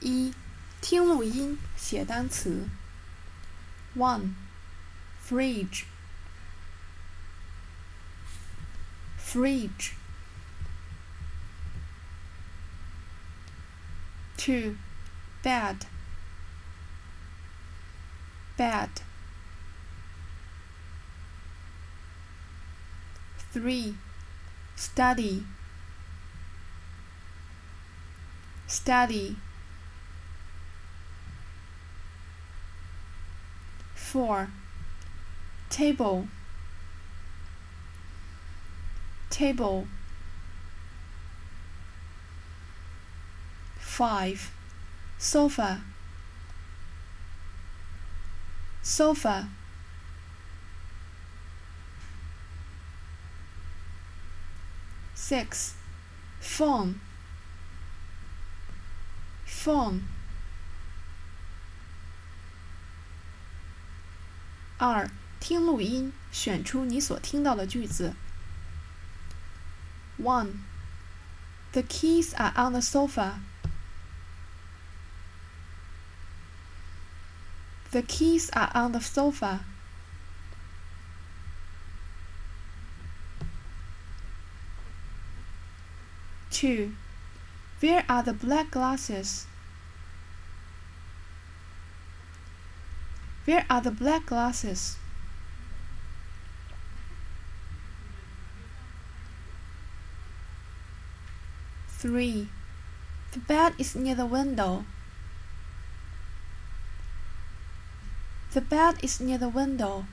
1. 听录音，写单词。1. Fridge, fridge. 2. Bed, bed. 3. Study, study. 4. Table, table. 5. Sofa, sofa. 6. Phone, phone. 2. 听录音，选出你所听到的句子。1. The keys are on the sofa. The keys are on the sofa. 2. Where are the black glasses? Where are the black glasses? 3. The bed is near the window. The bed is near the window.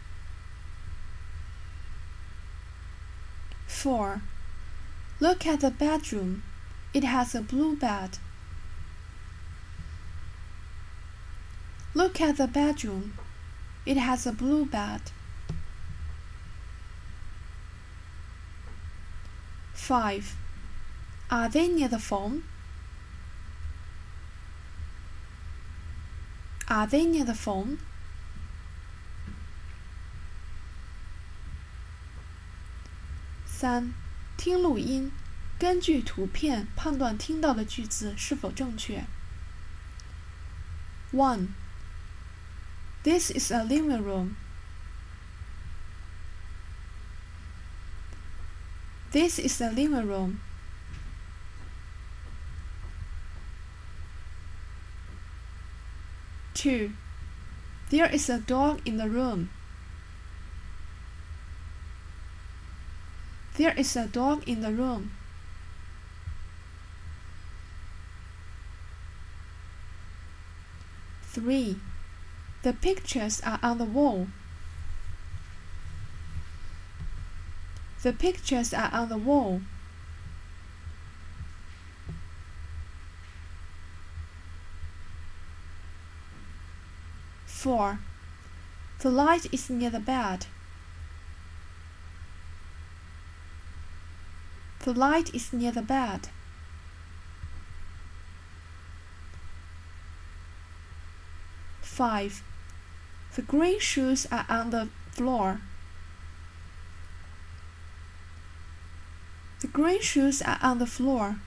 4. Look at the bedroom. It has a blue bed. Look at the bedroom. It has a blue bed. 5. Are they near the phone? Are they near the phone? 3. 听录音，根据图片判断听到的句子是否正确。1. This is a living room. This is a living room. 2. There is a dog in the room. There is a dog in the room. 3. The pictures are on the wall. The pictures are on the wall. 4. The light is near the bed. The light is near the bed. 5. The green shoes are on the floor. The green shoes are on the floor.